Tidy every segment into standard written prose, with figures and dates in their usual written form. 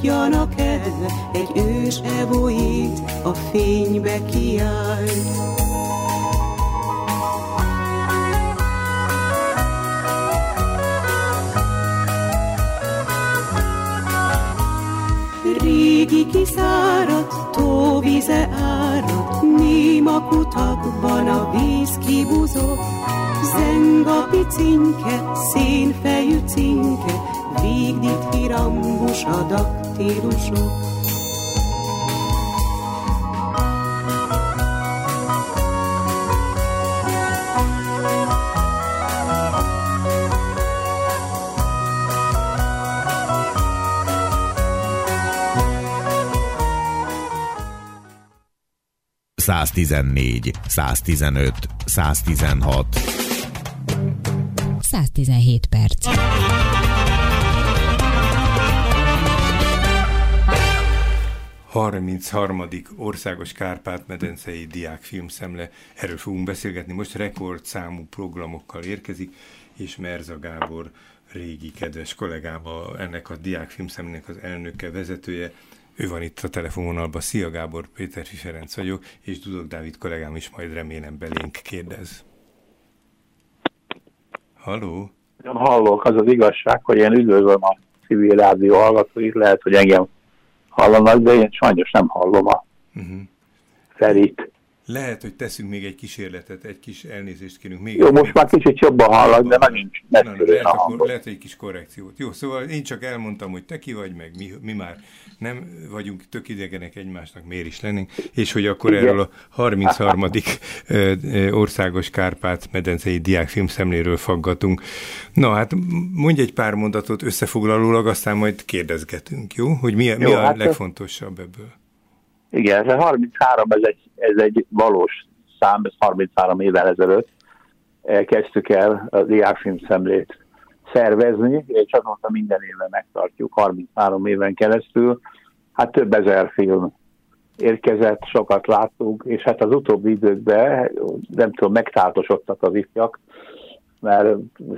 tudjanak el, egy ős evoit a fénybe kiált. Régi kiszáradt tóvize árad, néma kutakban a víz kibuzog, zeng a picinke, szénfejű cinke, végdit hirambus a daktílusok. ...114, 115, 116. 117 perc. ...33. Országos Kárpát-medencei diákfilmszemle. Erről fogunk beszélgetni. Most rekordszámú programokkal érkezik, és Merza Gábor régi kedves kollégába, ennek a diákfilmszemlének az elnöke, vezetője. Ő van itt a telefonvonalban. Szia Gábor, Péterfi Ferenc vagyok, és Dudok Dávid kollégám is majd remélem belénk kérdez. Halló? Hallok, az az igazság, hogy én üdvözlöm a civil rádió hallgatóit, lehet, hogy engem hallanak, de én sajnos nem hallom a Ferit. Lehet, hogy teszünk még egy kísérletet, egy kis elnézést kérünk. Még jó, most már kicsit jobban hallak, de nagyon lehet egy kis korrekciót. Jó, szóval én csak elmondtam, hogy te ki vagy, meg mi már nem vagyunk tök idegenek egymásnak, miért is lennénk, és hogy akkor igen, erről a 33. Országos Kárpát-medencei diákfilmszemléről faggatunk. Na hát mondj egy pár mondatot összefoglalólag, aztán majd kérdezgetünk, jó? Hogy mi a legfontosabb ebből? Igen, ez 33, ez egy valós szám, ez 33 évvel ezelőtt kezdtük el a diákfilmszemlét szervezni, és azóta minden évben megtartjuk, 33 éven keresztül. Hát több ezer film érkezett, sokat láttunk, és hát az utóbbi időkben, nem tudom, megtáltosodtak az ifjak, mert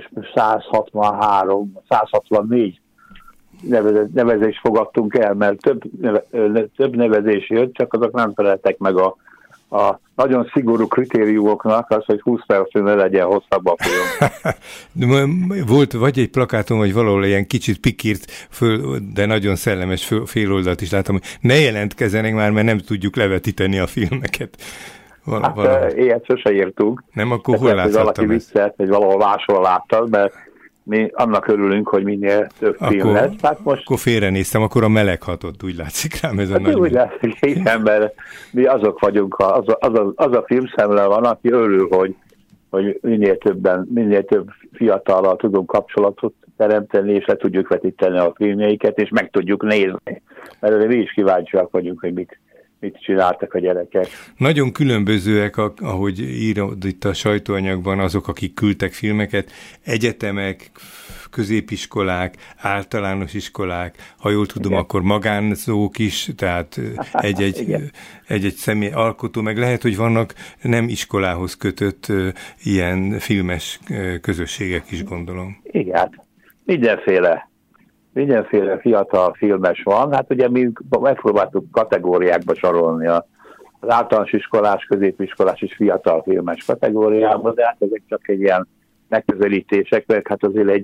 164 nevezést fogadtunk el, mert több nevezés jött, csak azok nem feleltek meg a nagyon szigorú kritériumoknak, az, hogy 20 percnél ne legyen hosszabb a film. Volt vagy egy plakáton, vagy valahol ilyen kicsit pikírt, de nagyon szellemes féloldalt is láttam, hogy ne jelentkezzenek már, mert nem tudjuk levetíteni a filmeket. Ilyet sose írtunk. Nem, akkor hol láthattam valaki viccelt, hogy valahol máshol láttad, mert mi annak örülünk, hogy minél több film lesz. Hát most... Akkor félrenéztem, akkor a meleg hatott, úgy látszik rám ez a nagy... Úgy látszik, igen, mert mi azok vagyunk, az a filmszemle van, aki örül, hogy minél több fiatallal tudunk kapcsolatot teremteni, és le tudjuk vetíteni a filmjeiket, és meg tudjuk nézni. Mert mi is kíváncsiak vagyunk, hogy mit csináltak a gyerekek. Nagyon különbözőek, ahogy írod itt a sajtóanyagban, azok, akik küldtek filmeket, egyetemek, középiskolák, általános iskolák, ha jól tudom, igen, akkor magánzók is, tehát egy személy alkotó, meg lehet, hogy vannak nem iskolához kötött ilyen filmes közösségek is, gondolom. Igen, mindenféle fiatal filmes van. Hát ugye mi megpróbáltuk kategóriákba sorolni az általános iskolás, középiskolás és fiatal filmes kategóriába, de hát ezek csak egy ilyen megközelítések, mert hát azért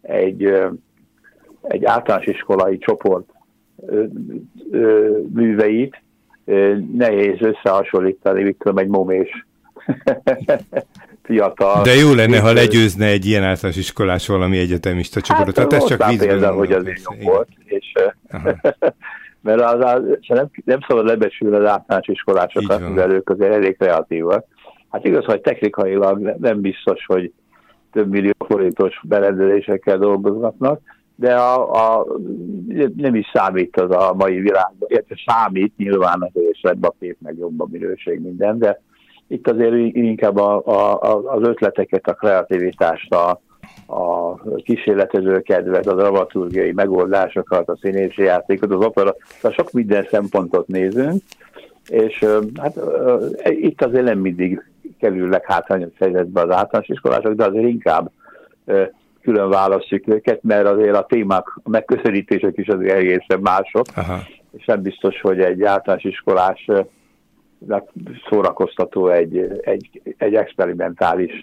egy általános iskolai csoport műveit nehéz összehasonlítani, mit tudom, egy momés fiatal. De jó lenne, ha legyőzne egy ilyen általános iskolás valami egyetemista csoportot. Hát ez csak például, hogy az jó volt, és mert nem szabad lebesülni az általános iskolásokat, mivel ők azért elég kreatívak. Hát igaz, hogy technikailag nem biztos, hogy több millió forintos berendezésekkel dolgoznak, de nem is számít az a mai világban. Érte számít, nyilván azért is lett a kép, meg jobb a minőség minden, de itt azért inkább az ötleteket, a kreativitást, a kísérletező kedvet, a dramaturgiai megoldásokat, a színési játékot, az opera, sok minden szempontot nézünk, és hát itt azért nem mindig kerülnek hátrányos helyzetbe az általános iskolások, de azért inkább külön választjuk őket, mert azért a témák, a megközelítések is azért egészen mások, és nem biztos, hogy egy általános iskolás szórakoztató egy experimentális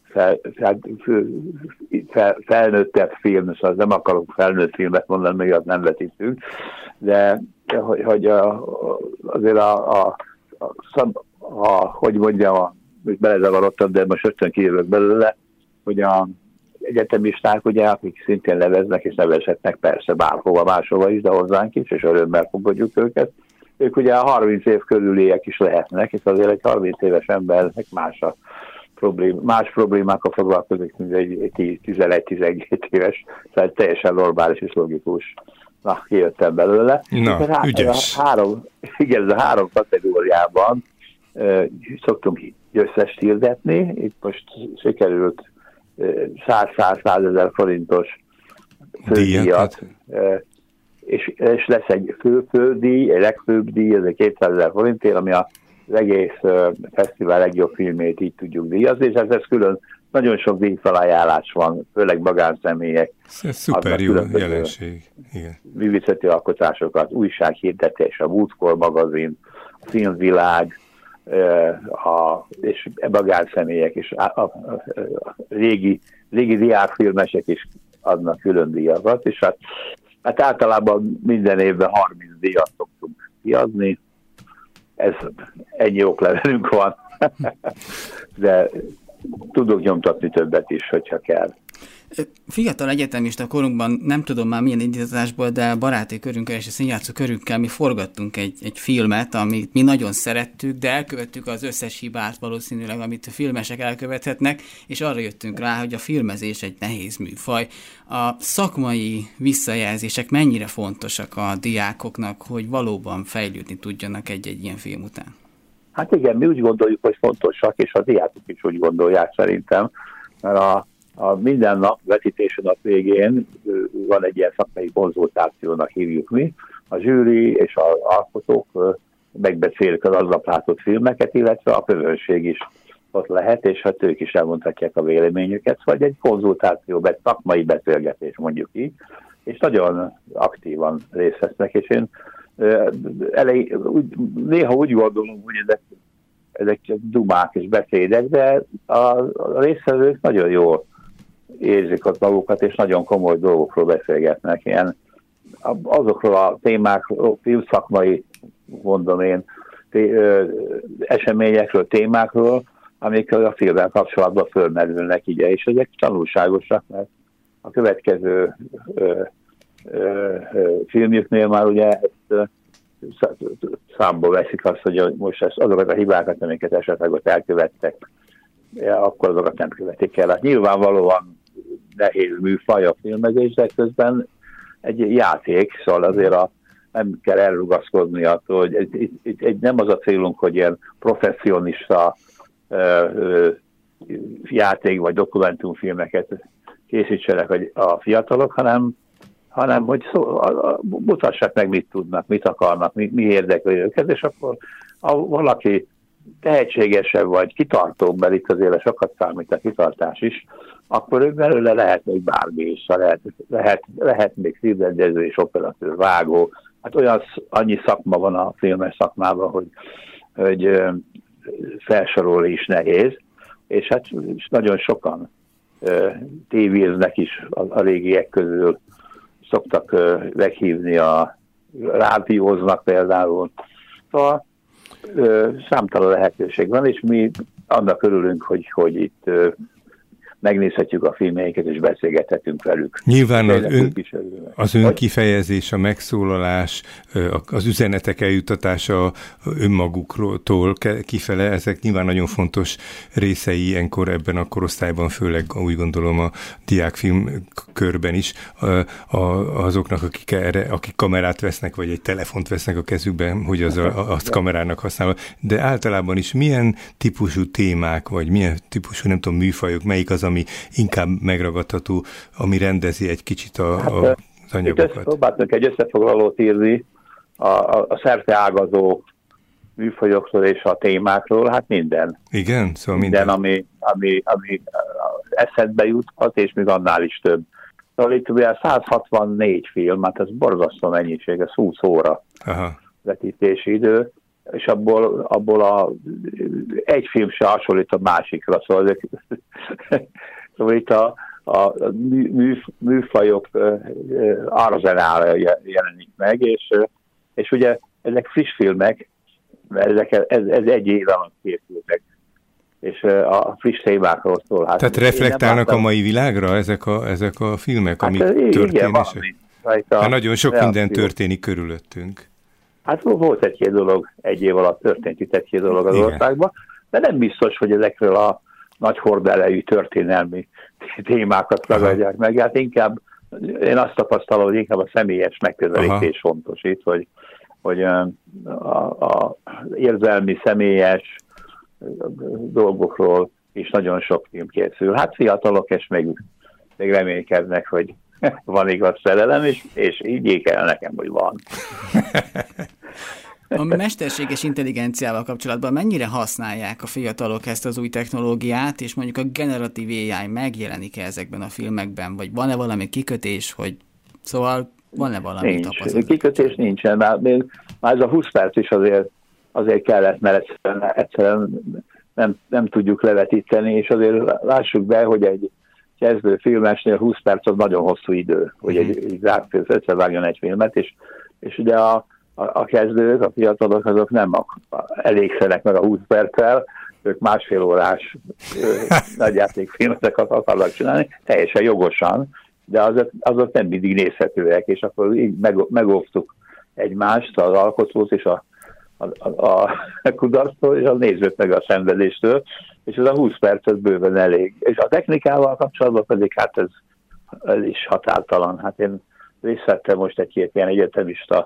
felnőttebb film, szóval nem akarok felnőtt filmet mondani, még azt nem vetítünk, de hogy azért hogy mondjam, belezavarodtam, de most rögtön kijövök belőle, hogy a egyetemisták, ugye, akik szintén neveznek, és nevezhetnek persze bárhova, máshova is, de hozzánk is, és örömmel fogadjuk őket. Ők ugye a 30 év körüliek is lehetnek, és azért egy 30 éves embernek más problémákkal foglalkozik, mint egy 11-12 éves, tehát teljesen normális és logikus. Na, kijöttem belőle. Na, ügyes. Ez a három kategóriában szoktunk győztest hirdetni. Itt most sikerült 100 ezer forintos fődíjat, és lesz egy fődíj, egy legfőbb díj, ez egy 200 ezer forintért, ami az egész fesztivál legjobb filmét így tudjuk díjazni, és ez külön nagyon sok díjfelajánlás van, főleg magánszemélyek. Ez szuper jó jelenség. Igen. Művészeti alkotásokat, újsághirdetés, a Múltkor magazin, a Filmvilág, és magánszemélyek, és a régi diákfilmesek is adnak külön díjakat, és hát általában minden évben 30 díjat szoktunk kiadni. Ennyi oklevelünk van, de tudok nyomtatni többet is, hogyha kell. Fiatal egyetemista korunkban, nem tudom már milyen indításból, de baráti körünkkel és a színjátszó körünkkel mi forgattunk egy filmet, amit mi nagyon szerettük, de elkövettük az összes hibát valószínűleg, amit a filmesek elkövethetnek, és arra jöttünk rá, hogy a filmezés egy nehéz műfaj. A szakmai visszajelzések mennyire fontosak a diákoknak, hogy valóban fejlődni tudjanak egy ilyen film után? Hát igen, mi úgy gondoljuk, hogy fontosak, és a diákok is úgy gondolják szerintem, mert a minden nap, vetítési nap végén van egy ilyen szakmai konzultációnak hívjuk mi. A zsűri és az alkotók megbeszélik az aznap látott filmeket, illetve a közönség is ott lehet, és hát ők is elmondhatják a véleményüket, vagy egy konzultáció, egy szakmai beszélgetés mondjuk így, és nagyon aktívan részt vesznek, és én néha úgy gondolom, hogy ezek csak dumák és beszédek, de a résztvevők nagyon jól érzik ott magukat, és nagyon komoly dolgokról beszélgetnek. Ilyen azokról a témákról, filmszakmai, mondom én, eseményekről, témákról, amik a filmmel kapcsolatban fölmerülnek, ugye, és ezek tanulságosak, mert a következő filmjüknél már ugye számba veszik azt, hogy most azokat a hibákat, amiket esetleg ott elkövettek, akkor azokat nem követik el. Hát nyilvánvalóan nehéz műfaj a filmezés, de közben egy játék, szóval azért nem kell elrugaszkodni attól, hogy nem az a célunk, hogy ilyen professzionista játék vagy dokumentumfilmeket készítsenek a fiatalok, hanem hogy mutassák meg, mit tudnak, mit akarnak, mi érdekli őket, és akkor ha valaki tehetségesebb vagy kitartóbb, mert itt azért sokat számít a kitartás is, akkor ők belőle lehet még bármi is, lehet még filmrendező és operatőr, vágó. Hát annyi szakma van a filmes szakmában, hogy felsorolni is nehéz, és hát nagyon sokan tévéznek is a régiek közül, szoktak meghívni, a rádióznak például. Szóval számtalan lehetőség van, és mi annak örülünk, hogy itt megnézhetjük a filmjeiket, és beszélgethetünk velük. Nyilván az önkifejezés, a megszólalás, az üzenetek eljutatása önmaguktól kifele, ezek nyilván nagyon fontos részei ilyenkor ebben a korosztályban, főleg úgy gondolom a diákfilm körben is, azoknak, akik kamerát vesznek, vagy egy telefont vesznek a kezükben, hogy azt kamerának használva. De általában is milyen típusú témák, vagy milyen típusú, nem tudom, műfajok, melyik az, ami inkább megragadható, ami rendezi egy kicsit az anyagokat. Próbáltunk egy összefoglalót írni a szerte ágazó műfajokról és a témákról, hát minden. Igen? Szóval minden, ami eszedbe juthat, és még annál is több. Szóval itt ugye 164 film, hát ez borzasztó mennyiség, ez 20 óra vetítési idő, és abból egy film se hasonlít a másikra, szóval itt a műfajok arzenála jelenik meg, és ugye ezek friss filmek, mert ez egy év alatt készültek, és a friss témákról szól. Hát tehát reflektálnak a mai világra ezek a filmek, amik történések? Hát nagyon sok minden történik körülöttünk. Hát volt egy-két dolog, egy év alatt történt itt egy-két dolog az országban, de nem biztos, hogy ezekről a nagy horderejű történelmi témákat ragadják meg. Hát inkább, én azt tapasztalom, hogy inkább a személyes megközelítés fontos itt, hogy a érzelmi, személyes dolgokról is nagyon sok film készül. Hát fiatalok, és még reménykednek, hogy van igaz szerelem, és így kell nekem, hogy van. A mesterséges intelligenciával kapcsolatban mennyire használják a fiatalok ezt az új technológiát, és mondjuk a generatív AI megjelenik-e ezekben a filmekben, vagy van-e valami kikötés, hogy szóval van-e valami tapasztalat? Kikötés nincsen, már ez a 20 perc is azért kellett, mert egyszerűen nem tudjuk levetíteni, és azért lássuk be, hogy egy kezdő filmesnél 20 perc az nagyon hosszú idő, hogy egy zártfilm összevágjon egy filmet, és ugye a kezdők, a fiatalok, azok nem elégszenek meg a 20 perccel, ők másfél órás nagyjátékfilmeket akarnak csinálni, teljesen jogosan, de azok nem mindig nézhetőek, és akkor így megóvtuk egymást, az alkotót és a kudarctól, és a nézőt meg a szenvedéstől, és ez a 20 perc ez bőven elég. És a technikával kapcsolatban pedig hát ez is határtalan. Hát én részt vettem most egy-két ilyen egyetemista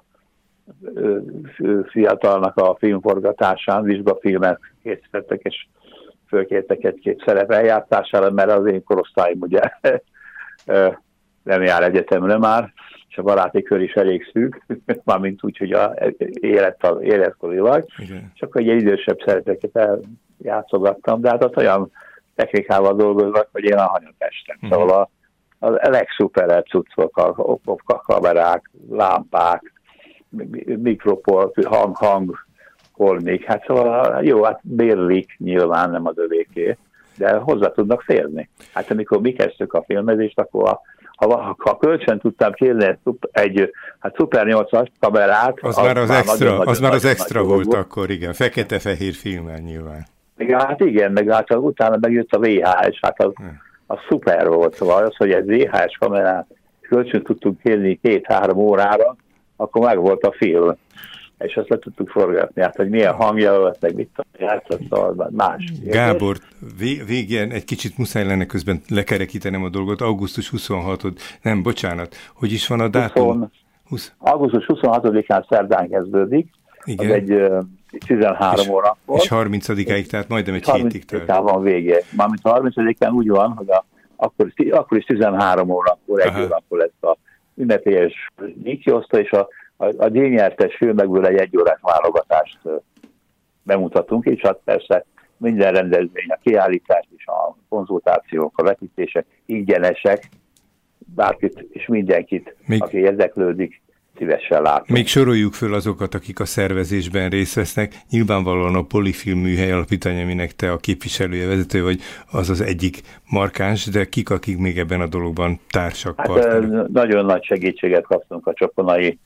fiatalnak a filmforgatásán, vizsgafilmet készítettek, és fölkértek egy-két szerep eljátszására, mert az én korosztályom ugye nem jár egyetemre már, és a baráti kör is elég szűk, mármint úgy, hogy életkorilag, és akkor egy idősebb szerepeket eljátszogattam, de hát ott olyan technikával dolgoznak, hogy én a hanyatestem. Szóval a legszuperebb cuccok, a kamerák, lámpák, mikroport, hangkolmik, hát szóval jó, hát bérlik nyilván, nem az övéké, de hozzá tudnak férni. Hát amikor mi kezdtük a filmezést, akkor ha kölcsön tudtam kérni egy Super 8-as kamerát... Az már az extra volt akkor, igen. Fekete-fehér filmmel nyilván. Hát igen, meg hát utána megjött a VHS, hát az szuper volt. Szóval az, hogy egy VHS kamerát kölcsön tudtunk kérni 2-3 órára, akkor meg volt a film. És azt le tudtuk forgatni, hát hogy milyen hangja volt, meg mit játszott, szóval más. Gábor, végén egy kicsit muszáj lenne közben lekerekítenem a dolgot. Augusztus 26-od, nem, bocsánat, hogy is van a dátum? Augusztus 26-án szerdán kezdődik, igen. Az egy 13 órakor. És 30-áig, tehát majdnem egy hétig tart. 30-án van vége. Mármint a 30-án úgy van, hogy akkor is 13 órakor, egy órakor lesz a ünnepélyes díjkiosztó, és a díjnyertes filmekből egy órás válogatást bemutatunk, és hát persze minden rendezvény, a kiállítás és a konzultációk, a vetítések ingyenesek, bárkit és mindenkit, aki érdeklődik, szívesen látunk. Még soroljuk föl azokat, akik a szervezésben részt vesznek. Nyilvánvalóan a Polifilm Műhely Alapítvány, aminek te a képviselője, vezető vagy, az az egyik markáns, de kik, akik még ebben a dologban társak, partnerek? Nagyon nagy segítséget kaptunk a Csokonai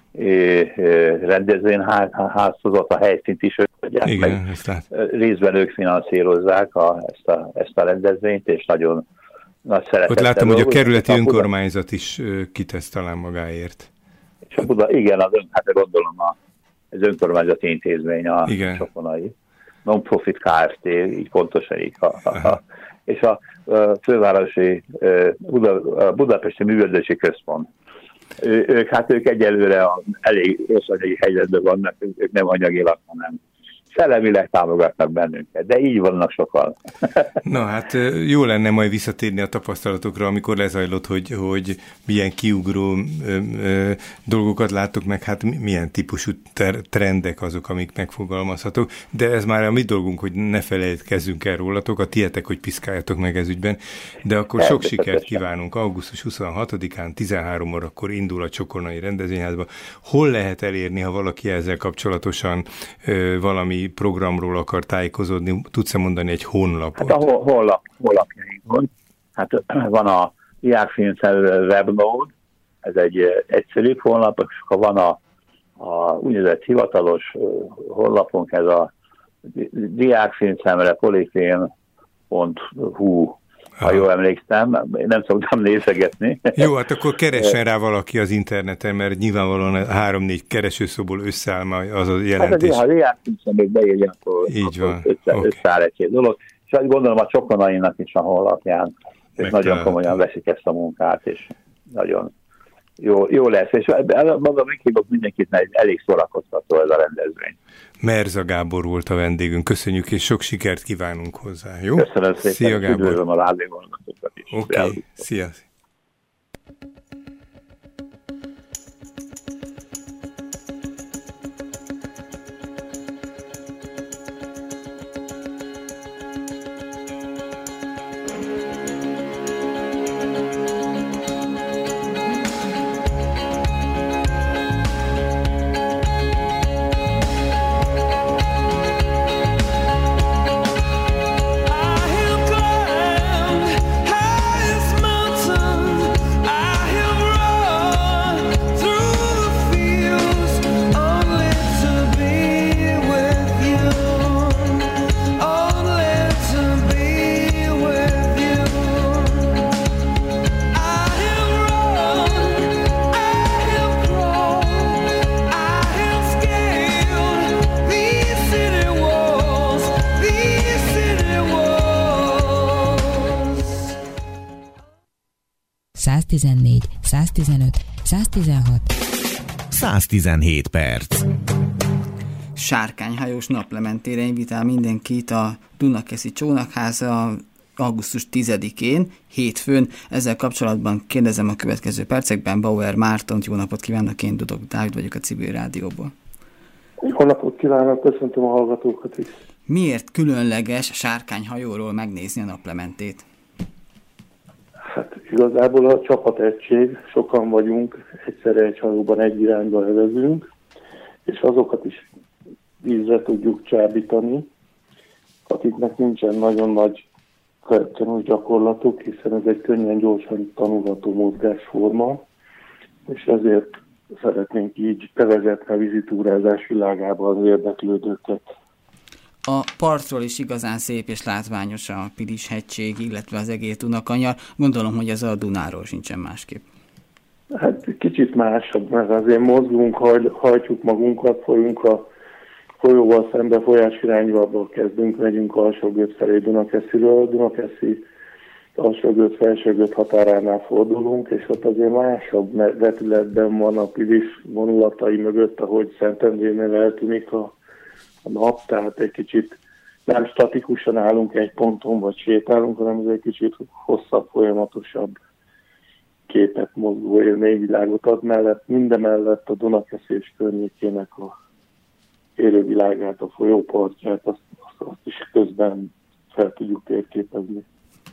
rendezvényházhoz, a helyszínt is ők adják. Igen, meg. Részben ők finanszírozzák ezt a rendezvényt, és nagyon nagy szeretettel. Ott láttam, hogy a kerületi önkormányzat is kitesz talán magáért. És igen, hát gondolom az önkormányzati intézmény a Csokonai. Non-profit Kft. Így pontosan így. És a fővárosi Budapesti Művelődési Központ. Ők egyelőre elég rossz anyagi helyzetben vannak, ők nem anyagilag, hanem szellemileg támogatnak bennünket, de így vannak sokan. Na hát jó lenne majd visszatérni a tapasztalatokra, amikor lezajlott, hogy milyen kiugró dolgokat láttok meg, hát milyen típusú trendek azok, amik megfogalmazhatók, de ez már a mi dolgunk, hogy ne felejtkezzünk el rólatok, a tietek, hogy piszkáljatok meg ez ügyben, de akkor sok sikert kívánunk. Augusztus 26-án 13 órakor indul a Csokonai Rendezvényházba. Hol lehet elérni, ha valaki ezzel kapcsolatosan valami programról akar tájékozódni? Tudsz-e mondani egy honlapot? Hát a honlapjainkon. Hát van a Diákfilmcenter webnode, ez egy egyszerű honlap, és ha van a úgynevezett hivatalos honlapunk, ez a diákfilmcentre.polifilm.hu, ha jól emlékszem, én nem szoktam nézegetni. Jó, hát akkor keressen rá valaki az interneten, mert nyilvánvalóan 3-4 keresőszóból összeáll az a jelentés. Hát ha diákfilmcentre beírja, akkor összeáll egy dolog. És gondolom a Csokonainak is a honlapján nagyon komolyan veszik ezt a munkát, és nagyon jó lesz. És mondom, meghívok mindenkit, mert elég szórakoztató ez a rendezvény. Merza Gábor volt a vendégünk. Köszönjük, és sok sikert kívánunk hozzá. Jó? Köszönöm szépen. Szia, Gábor. Üdvözlöm a rádióhallgatókat is. Oké, szia. ...114, 115, 116... 117 perc. Sárkányhajós naplementére invitál mindenkit a Dunakeszi Csónakháza augusztus 10-én, hétfőn. Ezzel kapcsolatban kérdezem a következő percekben Bauer Mártont. Jó napot kívánok, én Dudok Dávid vagyok a Civil Rádióból. Jó napot kívánok, köszöntöm a hallgatókat is. Miért különleges Sárkányhajóról megnézni a naplementét? Hát igazából a csapategység, sokan vagyunk, egyszerre egy hajóban egy irányba evezünk, és azokat is vízre tudjuk csábítani, akiknek nincsen nagyon nagy könnyű gyakorlatuk, hiszen ez egy könnyen, gyorsan tanulható mozgásforma, és ezért szeretnénk így bevezetni a vízitúrázás világába az érdeklődőket. A partról is igazán szép és látványos a Pilis-hegység, illetve az egész Dunakanyar. Gondolom, hogy ez a Dunáról sincsen másképp. Hát kicsit másabb, mert azért mozgunk, hajtjuk magunkat, folyunk a folyóval szembe, folyás irányba kezdünk, megyünk Alsógöt felé Dunakesziről. Dunakeszi Alsógöt, Felsőgöt határánál fordulunk, és ott azért másabb vetületben van a Pilis vonulatai mögött, ahogy Szentendrénél eltűnik a nap, tehát egy kicsit nem statikusan állunk egy ponton, vagy sétálunk, hanem ez egy kicsit hosszabb, folyamatosabb képet, mozgó élményvilágot ad mellett, mindemellett a Dunakeszi és környékének a élővilágát, a folyópartját, azt is közben fel tudjuk térképezni.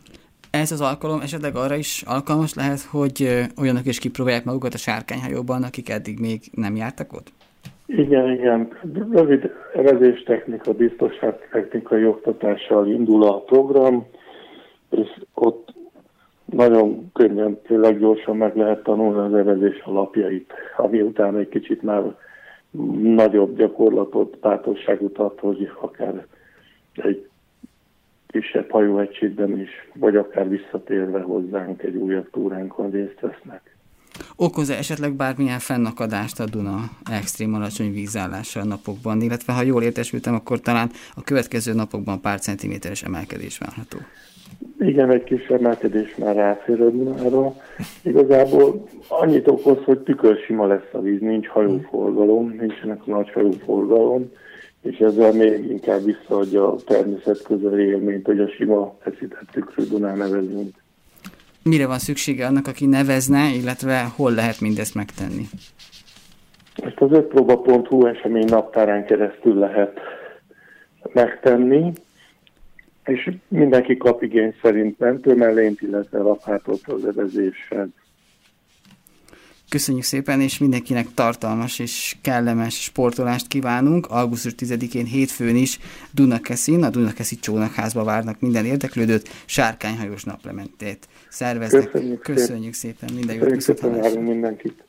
Ez az alkalom esetleg arra is alkalmas lehet, hogy olyanok is kipróbálják magukat a Sárkányhajóban, akik eddig még nem jártak ott? Igen. Rövid evezéstechnika, biztonságtechnikai oktatással indul a program, és ott nagyon könnyen, tényleg gyorsan meg lehet tanulni az evezés alapjait, ami után egy kicsit már nagyobb gyakorlatot, bátorságot ad, hogy akár egy kisebb hajóegységben is, vagy akár visszatérve hozzánk egy újabb túránkon részt vesznek. Okoz-e esetleg bármilyen fennakadást a Duna extrém alacsony vízállása a napokban, illetve ha jól értesültem, akkor talán a következő napokban pár centiméteres emelkedés várható? Igen, egy kis emelkedés már ráfér a Dunára. Igazából annyit okoz, hogy tükörsima lesz a víz, nincs hajóforgalom, nincsenek nagy hajóforgalom, és ezzel még inkább visszaadja a természet közeli élményt, hogy a sima feszített tükrű Dunán nevezünk. Mire van szüksége annak, aki nevezne, illetve hol lehet mindezt megtenni? Ezt az ötpróba.hu esemény naptárán keresztül lehet megtenni, és mindenki kap igény szerint mentőmellényt, illetve lapátot az evezéshez. Köszönjük szépen, és mindenkinek tartalmas és kellemes sportolást kívánunk. Augusztus 10-én hétfőn is Dunakeszin, a Dunakeszi Csónakházba várnak minden érdeklődőt, sárkányhajós naplementét szerveznek. Köszönjük szépen, minden jót, viszontlátásra mindenkit.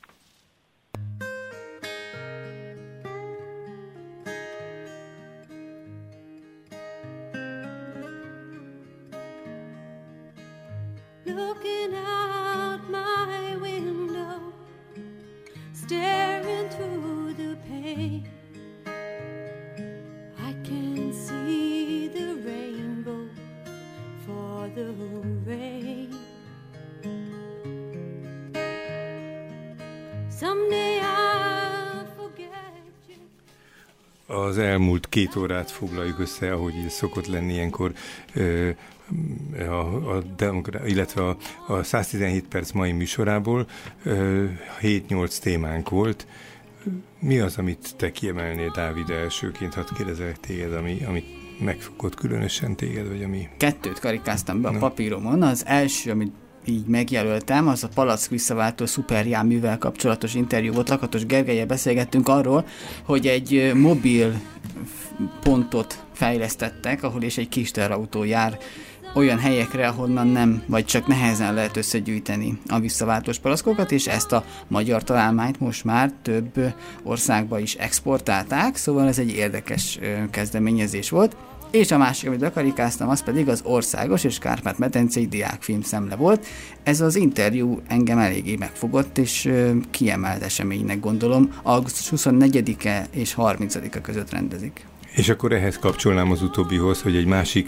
Looking out my window, staring through the pane, I can see the rainbow for the rain. Someday I'll forget you. Az elmúlt 2 órát foglaljuk össze, ahogy ez szokott lenni ilyenkor, illetve a 117 perc mai műsorából 7-8 témánk volt. Mi az, amit te kiemelnél, Dávid, elsőként? Hadd kérdezelek téged, amit megfogott különösen téged, vagy ami... 2 karikáztam be a papíromon. Az első, amit így megjelöltem, az a palack visszaváltó szuperjárművel kapcsolatos interjú volt. Lakatos Gergellyel beszélgettünk arról, hogy egy mobil pontot fejlesztettek, ahol és egy kis teherautó jár olyan helyekre, ahonnan nem, vagy csak nehezen lehet összegyűjteni a visszaváltós palackokat, és ezt a magyar találmányt most már több országba is exportálták, szóval ez egy érdekes kezdeményezés volt. És a másik, amit bekarikáztam, az pedig az országos és Kárpát-medencei diákfilm szemle volt. Ez az interjú engem eléggé megfogott, és kiemelt eseménynek gondolom. Augusztus 24-e és 30-a között rendezik. És akkor ehhez kapcsolnám az utóbbihoz, hogy egy másik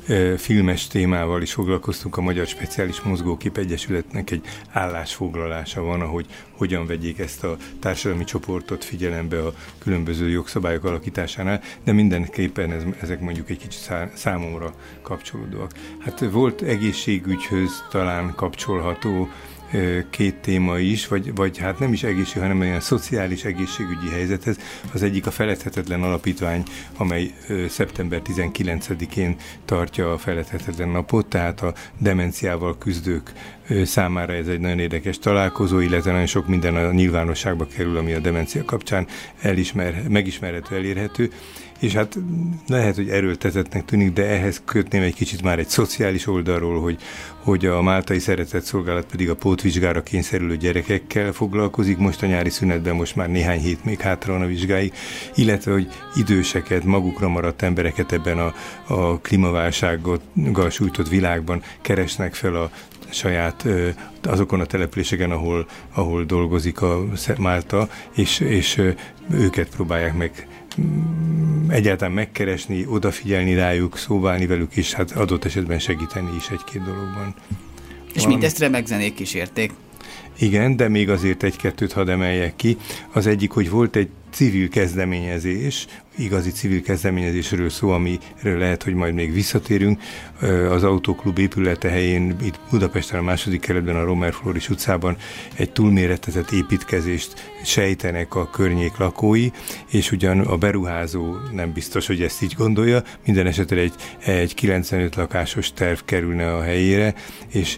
filmes témával is foglalkoztunk, a Magyar Speciális Mozgókép Egyesületnek egy állásfoglalása van, ahogy hogyan vegyék ezt a társadalmi csoportot figyelembe a különböző jogszabályok alakításánál, de mindenképpen ezek mondjuk egy kicsit számomra kapcsolódóak. Hát volt egészségügyhöz talán kapcsolható 2 téma is, vagy hát nem is egészség, hanem olyan szociális egészségügyi helyzethez. Az egyik a Feledhetetlen Alapítvány, amely szeptember 19-én tartja a Feledhetetlen napot, tehát a demenciával küzdők számára ez egy nagyon érdekes találkozó, illetve nagyon sok minden a nyilvánosságba kerül, ami a demencia kapcsán megismerhető, elérhető. És hát lehet, hogy erőltetettnek tűnik, de ehhez kötném egy kicsit már egy szociális oldalról, hogy a Máltai Szeretetszolgálat pedig a pótvizsgára kényszerülő gyerekekkel foglalkozik. Most a nyári szünetben most már néhány hét még hátra van a vizsgáig, illetve hogy időseket, magukra maradt embereket ebben a klímaválsággal sújtott világban keresnek fel a saját azokon a településeken, ahol dolgozik a Málta, és őket próbálják meg egyáltalán megkeresni, odafigyelni rájuk, szóválni velük, és hát adott esetben segíteni is 1-2 dologban. És mindezt remek zenék kísérték. Igen, de még azért 1-2-t hadd emeljek ki. Az egyik, hogy volt egy civil kezdeményezés, igazi civil kezdeményezésről szó, amiről lehet, hogy majd még visszatérünk. Az Autóklub épülete helyén, itt Budapesten a 2. kerületben, a Romer Floris utcában egy túlméretezett építkezést sejtenek a környék lakói, és ugyan a beruházó nem biztos, hogy ezt így gondolja, minden esetre egy 95 lakásos terv kerülne a helyére, és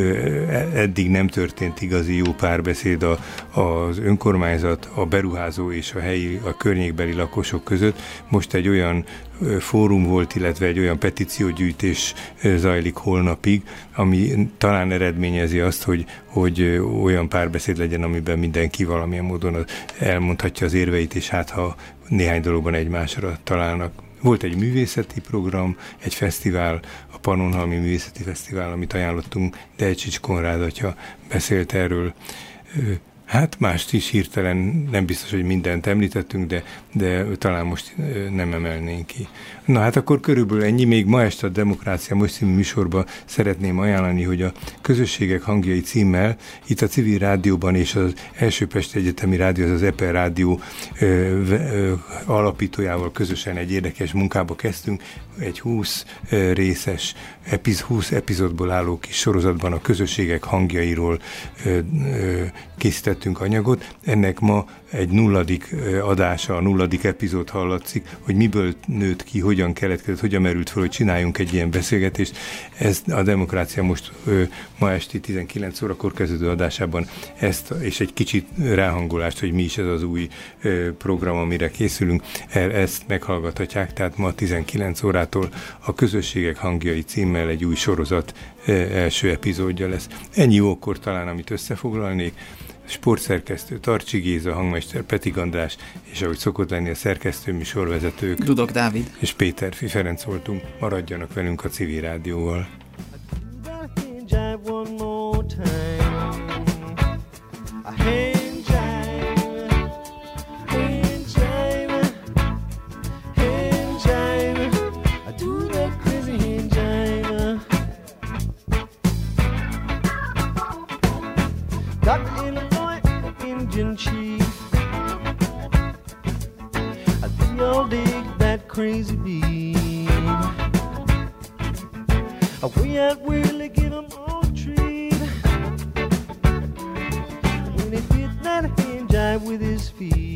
eddig nem történt igazi jó párbeszéd az önkormányzat, a beruházó és a környékbeli lakosok között. Most egy olyan fórum volt, illetve egy olyan petíciógyűjtés zajlik holnapig, ami talán eredményezi azt, hogy olyan párbeszéd legyen, amiben mindenki valamilyen módon elmondhatja az érveit, és hát ha néhány dologban egymásra találnak. Volt egy művészeti program, egy fesztivál, a Pannonhalmi Művészeti Fesztivál, amit ajánlottunk, Dejcsics Konrád atya beszélt erről. Hát mást is hirtelen, nem biztos, hogy mindent említettünk, de talán most nem emelnénk ki. Na hát akkor körülbelül ennyi. Még ma este a Demokrácia Most című műsorban szeretném ajánlani, hogy a Közösségek hangjai címmel itt a Civil Rádióban és az Első Pesti Egyetemi Rádió, az EPER Rádió alapítójával közösen egy érdekes munkába kezdtünk. Egy 20 részes, 20 epizódból álló kis sorozatban a közösségek hangjairól készítettünk anyagot. Ennek ma egy 0. adása, a 0. epizód hallatszik, hogy miből nőtt ki, hogyan keletkezett, hogyan merült fel, hogy csináljunk egy ilyen beszélgetést. Ez a Demokrácia Most ma esti 19 órakor kezdődő adásában ezt, és egy kicsit ráhangolást, hogy mi is ez az új program, amire készülünk, ezt meghallgathatják, tehát ma 19 órától a Közösségek hangjai címmel egy új sorozat első epizódja lesz. Ennyi jókor talán, amit összefoglalnék. Sportszerkesztő Tarcsi Géza, hangmester Petig András, és ahogy szokott lenni a szerkesztő műsorvezetők Dudok Dávid és Péterfi Ferenc voltunk. Maradjanak velünk a Civil Rádióval. Crazy beat. We had really give him all treat. When he did that hand jive with his feet.